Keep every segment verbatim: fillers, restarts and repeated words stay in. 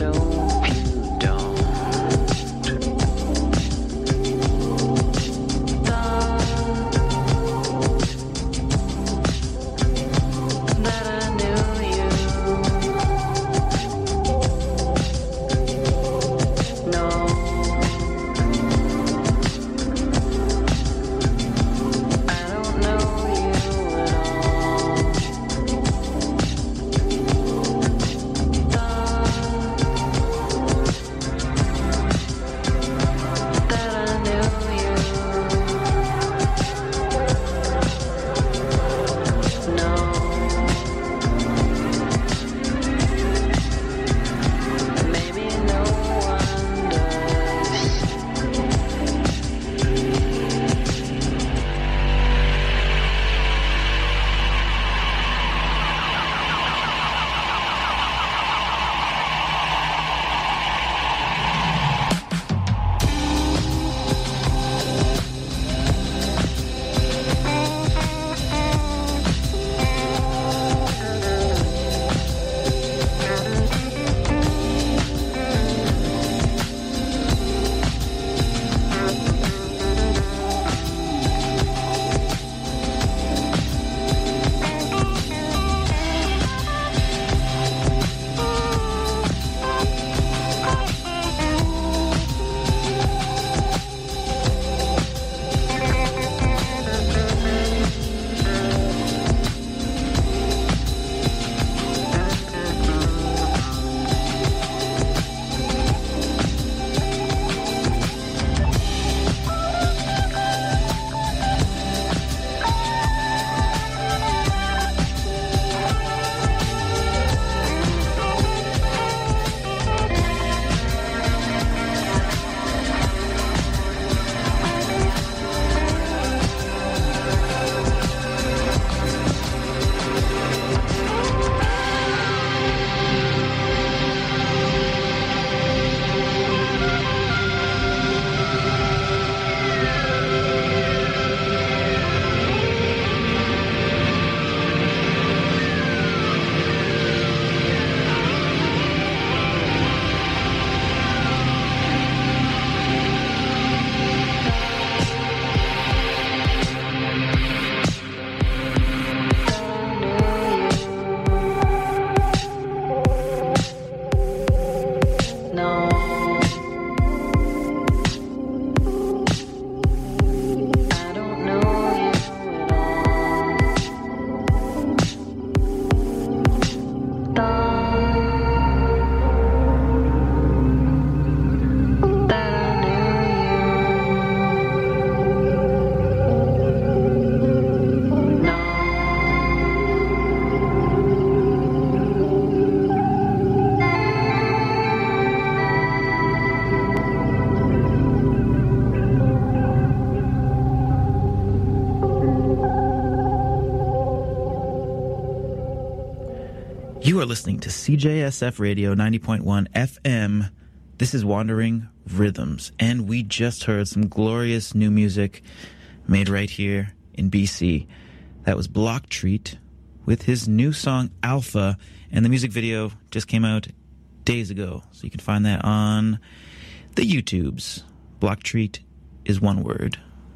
You are listening to C J S F Radio ninety point one F M. This is Wandering Rhythms, and we just heard some glorious new music made right here in B C. That was Block Treat with his new song Alpha, and the music video just came out days ago, so you can find that on the YouTubes. Block Treat is one word,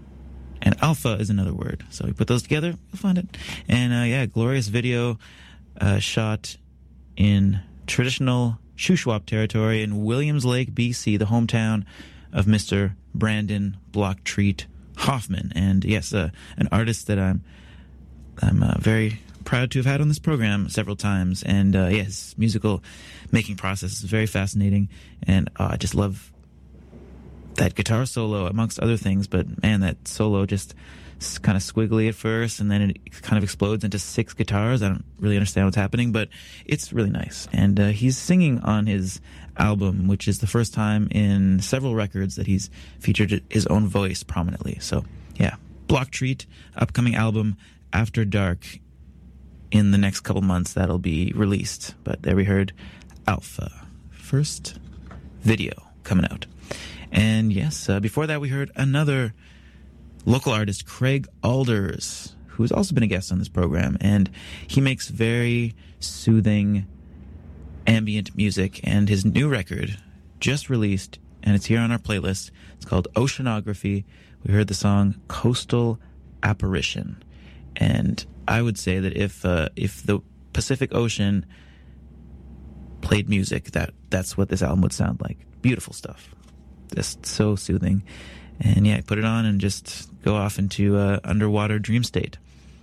and Alpha is another word. So you put those together, you'll find it. And uh, yeah, glorious video uh, shot in traditional Shuswap territory in Williams Lake, B C, the hometown of Mister Brandon Block Treat Hoffman. And yes, uh, an artist that I'm I'm uh, very proud to have had on this program several times. And uh, yes, his musical making process is very fascinating, and uh, I just love that guitar solo amongst other things. But man, that solo just kind of squiggly at first, and then it kind of explodes into six guitars. I don't really understand what's happening, but it's really nice. And uh, he's singing on his album, which is the first time in several records that he's featured his own voice prominently. So yeah, Block Treat, upcoming album After Dark in the next couple months that'll be released. But there we heard Alpha, first video coming out. And yes, uh, before that we heard another local artist, Craig Alders, who has also been a guest on this program, and he makes very soothing ambient music, and his new record just released, and it's here on our playlist. It's called Oceanography. We heard the song Coastal Apparition, and I would say that if uh, if the Pacific Ocean played music, that that's what this album would sound like. Beautiful stuff, just so soothing. And yeah, put it on and just go off into uh, underwater dream state.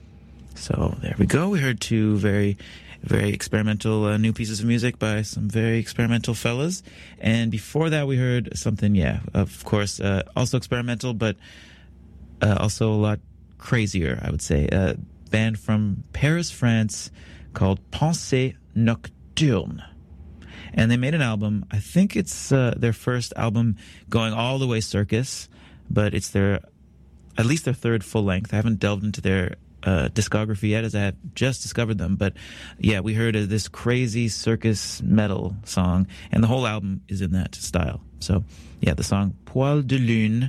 So there we go. We heard two very, very experimental uh, new pieces of music by some very experimental fellas. And before that, we heard something, yeah, of course, uh, also experimental, but uh, also a lot crazier, I would say. A band from Paris, France, called Pensée Nocturne. And they made an album. I think it's uh, their first album going all the way circus, but it's their, at least their third full length. I haven't delved into their uh, discography yet, as I have just discovered them. But yeah, we heard uh, this crazy circus metal song, and the whole album is in that style. So yeah, the song Poil de Lune,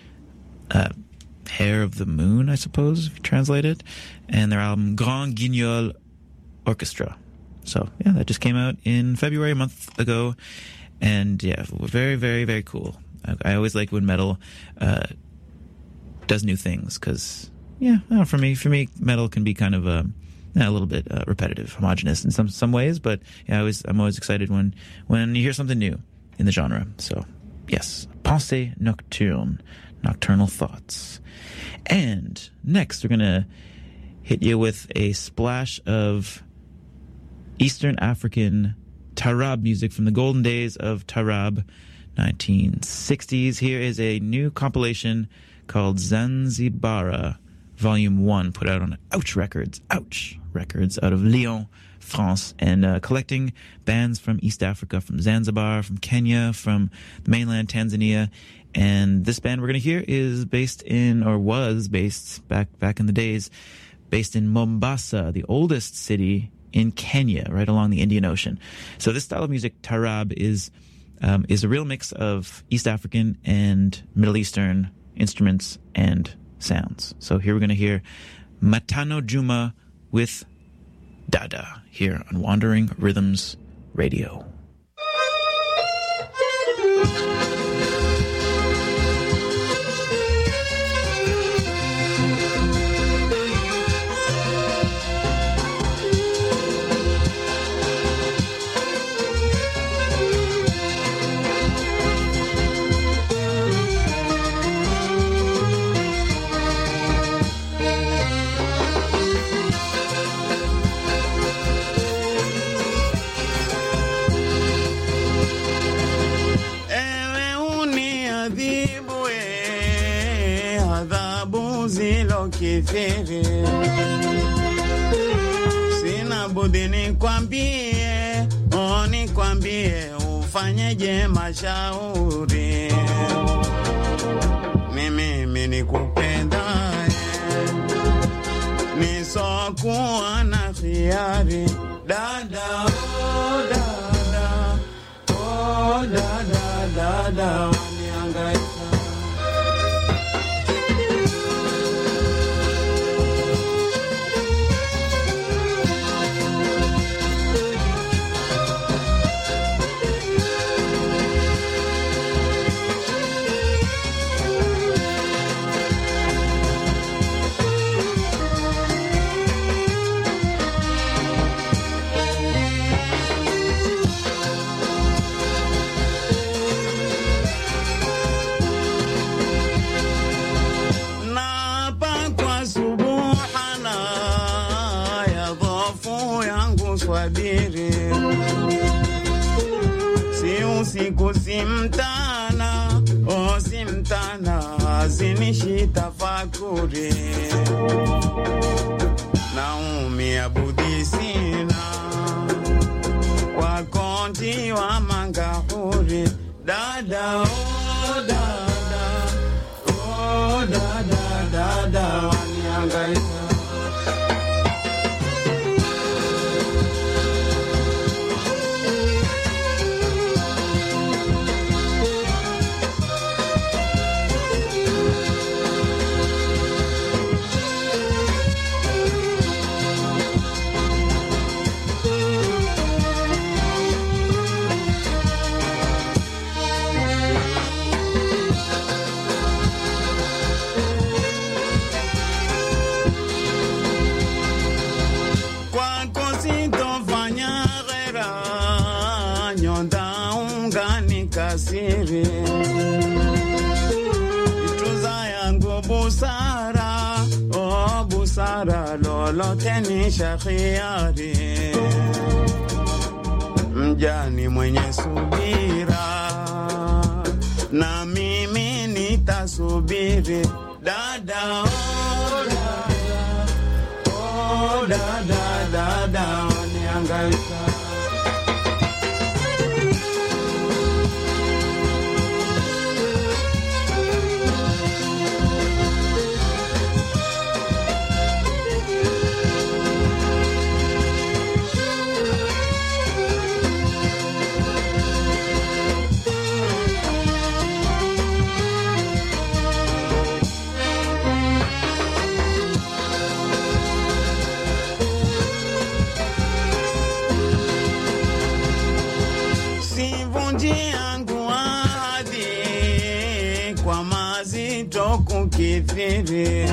uh, Hair of the Moon, I suppose, if you translate it, and their album Grand Guignol Orchestra. So yeah, that just came out in February, a month ago, and yeah, very, very, very cool. I, I always like when metal uh, does new things, because yeah, I don't know, for me, for me, metal can be kind of a, yeah, a little bit uh, repetitive, homogenous in some some ways. But yeah, I always, I'm always excited when when you hear something new in the genre. So yes, Pensée Nocturne, nocturnal thoughts. And next, we're gonna hit you with a splash of Eastern African Tarab music from the golden days of Tarab, nineteen sixties. Here is a new compilation called Zanzibara, Volume one, put out on Ouch Records, Ouch Records, out of Lyon, France, and uh, collecting bands from East Africa, from Zanzibar, from Kenya, from the mainland Tanzania. And this band we're going to hear is based in, or was based back back in the days, based in Mombasa, the oldest city in Kenya, right along the Indian Ocean. So this style of music, Tarab, is um, is a real mix of East African and Middle Eastern instruments and sounds. So here we're going to hear Matano Juma with Dada here on Wandering Rhythms Radio. Kifiri sina budi nikwambie, oh nikwambie, ufanyeje mashauri, mimi mimi nikupenda, nisokuwa na khiari, dada oh dada oh dada dada waniangaika. Usiku simtana, oh simtana, zinishi tafakuri, naumia budi sina, kwa konti wa mangahuri, dada oh dada, oh dada dada waniangaika. nyonda ungani kasiri ituza yangu busara oh busara lolote ni shakhiari mjani mwenye subira na mimi nitasubiri dada oh dada oh dada dada niangaika kukithiri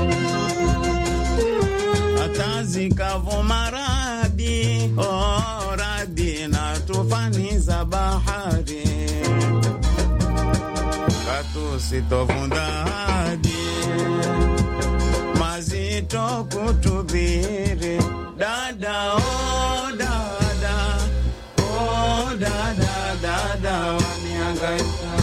atazikavu maradi oh radi na tufani za bahari katusitofunga hadi mazito kutudhiri dada oh dada oh dada dada waniangaika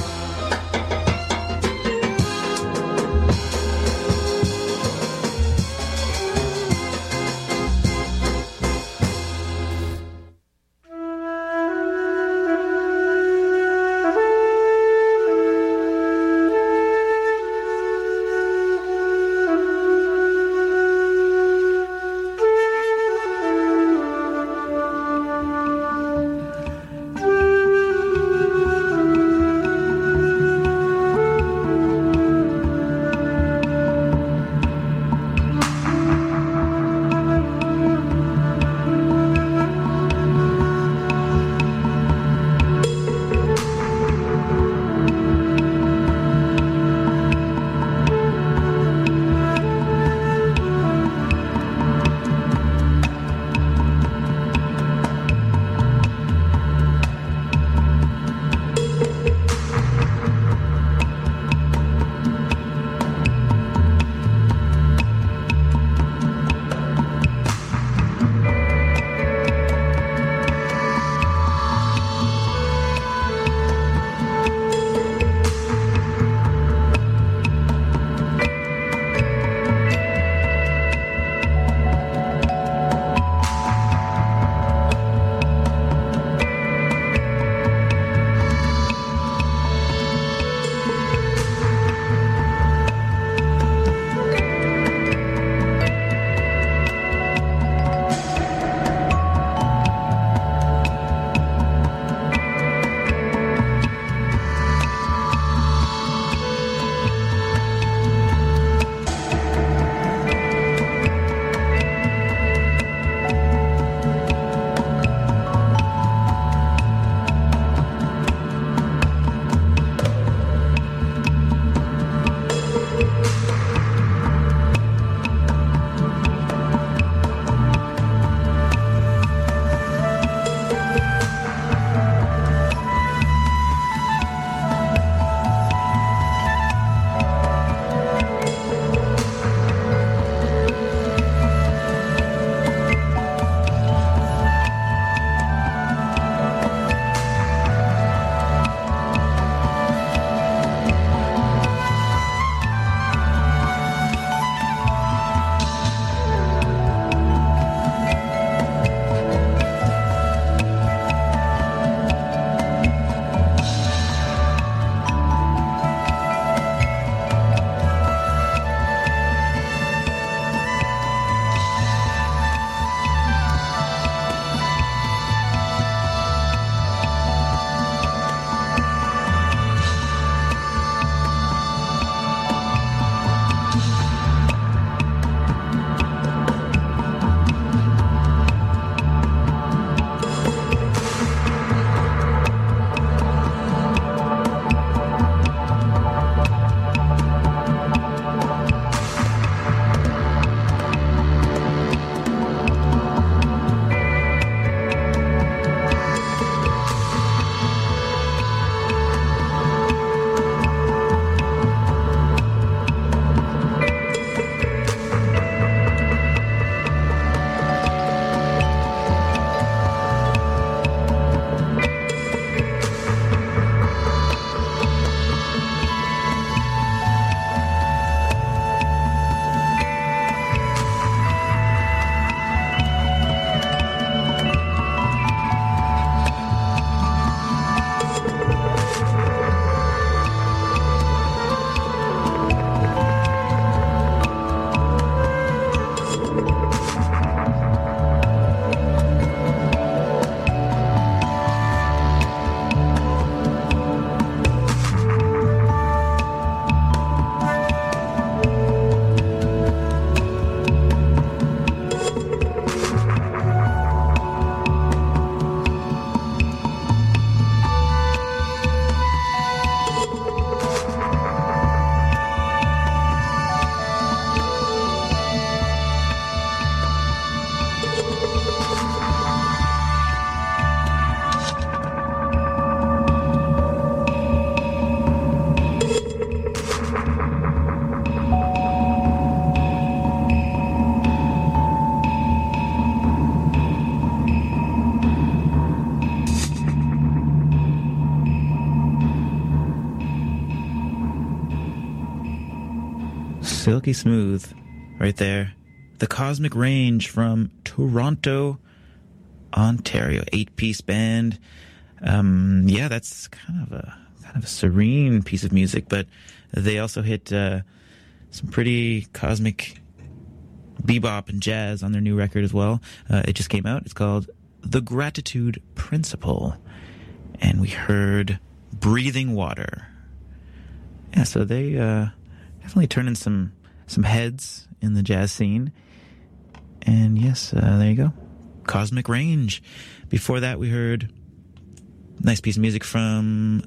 Silky smooth right there. The Cosmic Range from Toronto, Ontario. Eight-piece band. Um, yeah, that's kind of a kind of a serene piece of music, but they also hit uh, some pretty cosmic bebop and jazz on their new record as well. Uh, it just came out. It's called The Gratitude Principle. And we heard Breathing Water. Yeah, so they uh, definitely turning some some heads in the jazz scene. And yes, uh, there you go. Cosmic Range. Before that, we heard a nice piece of music from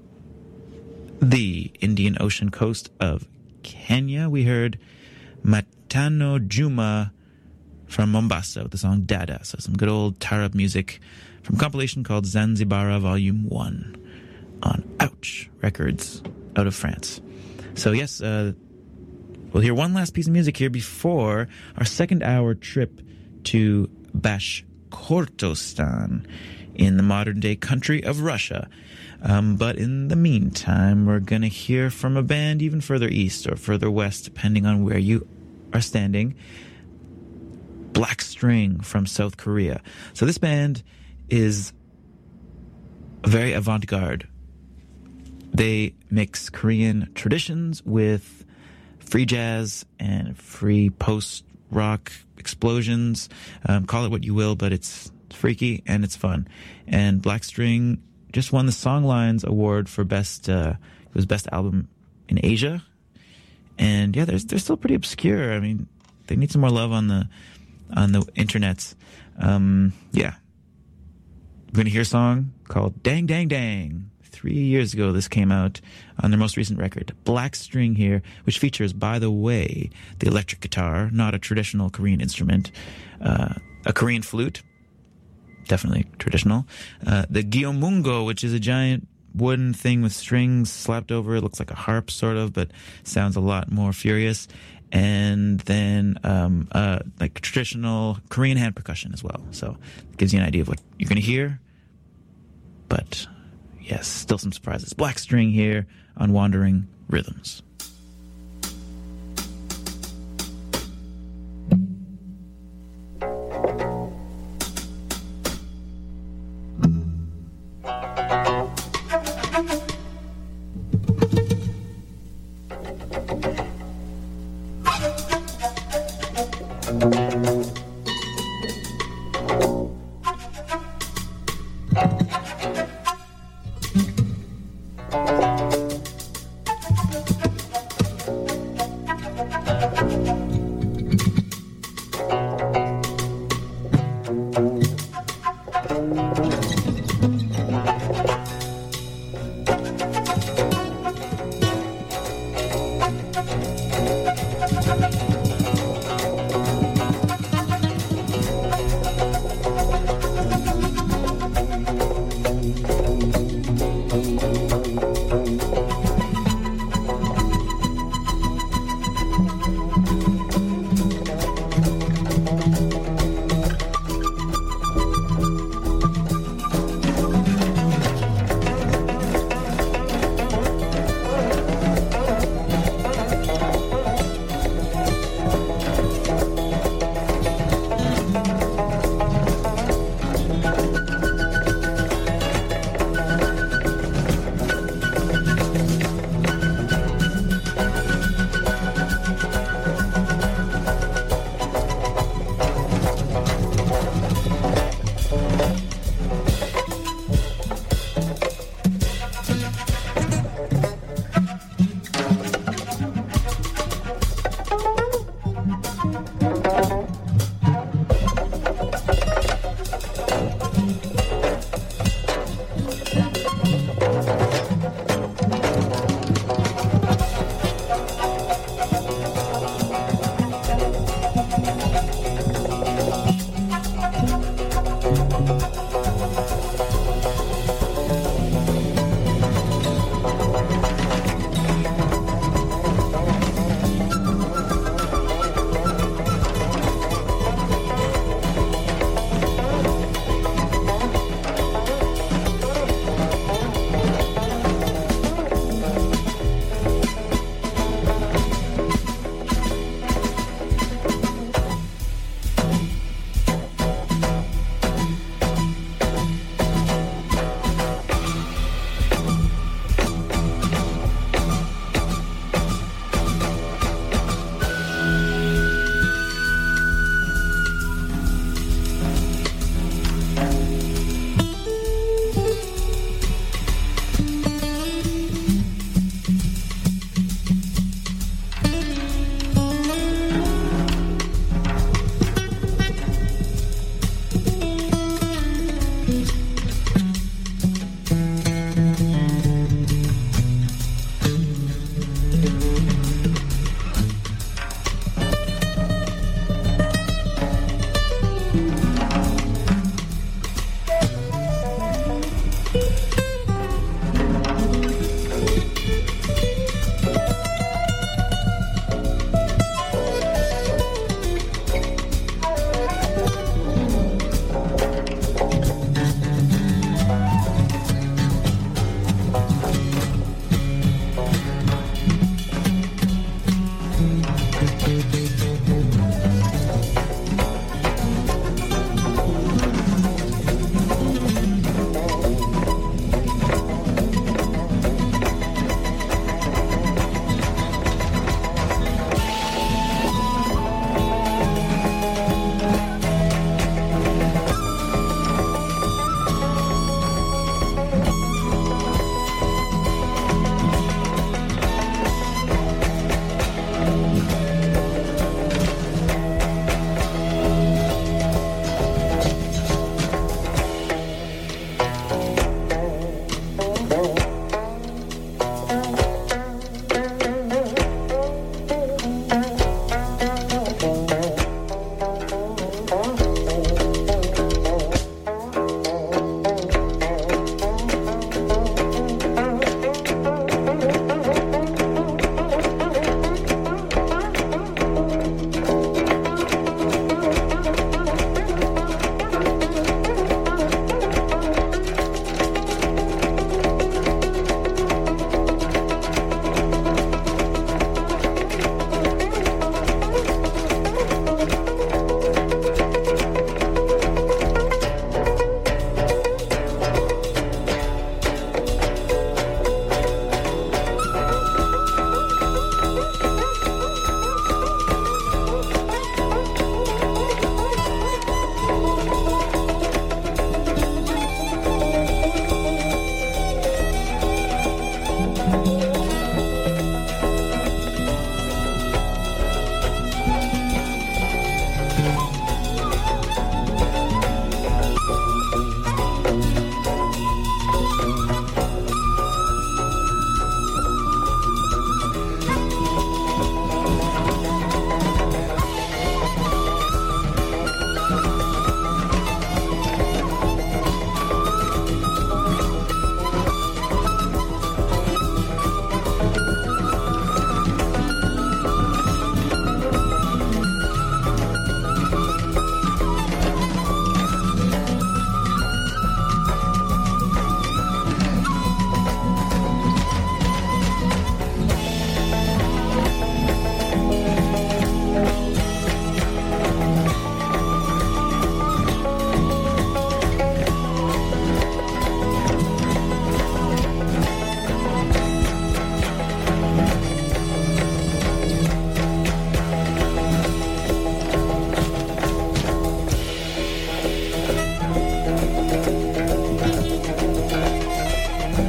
the Indian Ocean coast of Kenya. We heard Matano Juma from Mombasa with the song Dada. So some good old Tarab music from a compilation called Zanzibara Volume one on Ouch Records out of France. So yes, uh, we'll hear one last piece of music here before our second hour trip to Bashkortostan in the modern-day country of Russia. Um, but in the meantime, we're going to hear from a band even further east or further west, depending on where you are standing. Black String from South Korea. So this band is very avant-garde. They mix Korean traditions with free jazz and free post-rock explosions. Um, call it what you will, but it's freaky and it's fun. And Black String just won the Songlines Award for best. Uh, it was best album in Asia. And yeah, they're they're still pretty obscure. I mean, they need some more love on the on the internets. Um, yeah, we're gonna hear a song called "Dang Dang Dang." Three years ago, this came out on their most recent record, Black String here, which features, by the way, the electric guitar, not a traditional Korean instrument, uh, a Korean flute, definitely traditional, uh, the gyeomungo, which is a giant wooden thing with strings slapped over it, looks like a harp sort of, but sounds a lot more furious, and then um, uh, like traditional Korean hand percussion as well. So it gives you an idea of what you're going to hear, but yes, still some surprises. Black String here on Wandering Rhythms.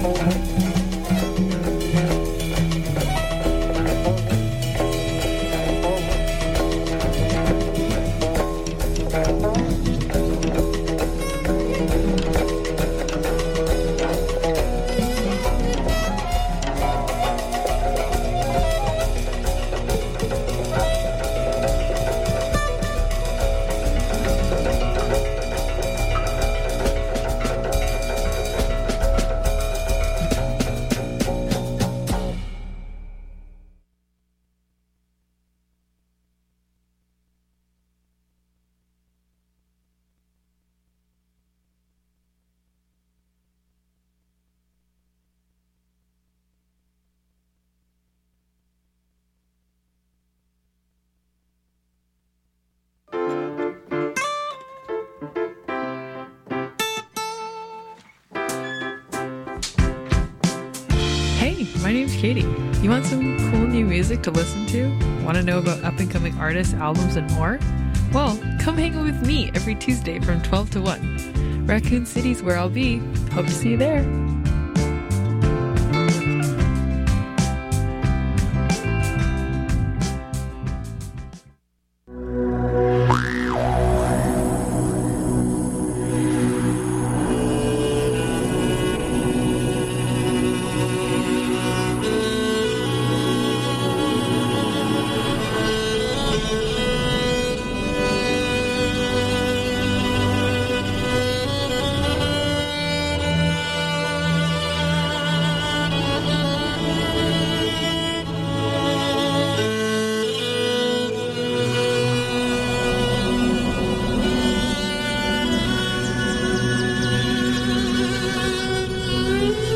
My name's Katie. You want some cool new music to listen to? Want to know about up-and-coming artists, albums, and more? Well, come hang out with me every Tuesday from twelve to one. Raccoon City's where I'll be. Hope to see you there.